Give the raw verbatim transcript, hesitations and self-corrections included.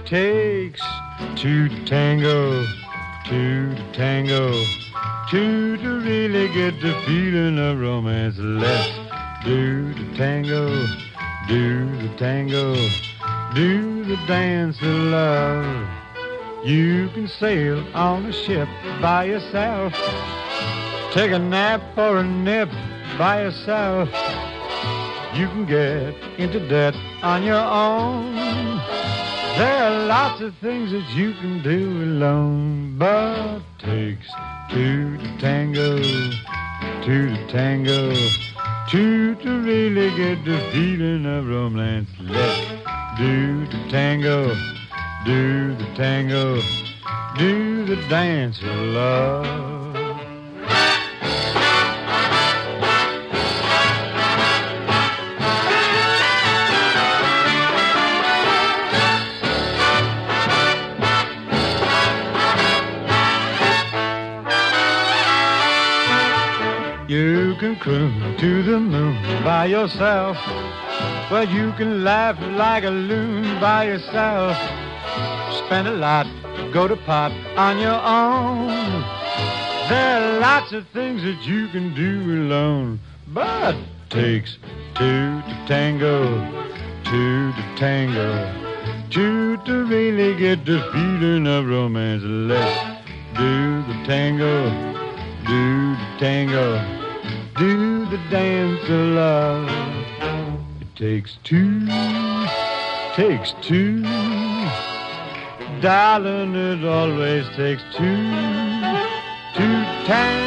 takes two to tango, two to tango, two to really get the feeling of romance. Let's do the tango, do the tango, do the dance of love. You can sail on a ship by yourself, take a nap or a nip by yourself. You can get into debt on your own. There are lots of things that you can do alone, but it takes two to tango, two to tango, two to really get the feeling of romance. Let's do the tango, do the tango, do the dance of love. You can croon to the moon by yourself. Well, you can laugh like a loon by yourself. Spend a lot, go to pot on your own. There are lots of things that you can do alone, but it takes two to tango, two to tango, two to really get the feeling of romance. Let's do the tango, do the tango, do the dance of love. It takes two, takes two, darling, it always takes two to tango.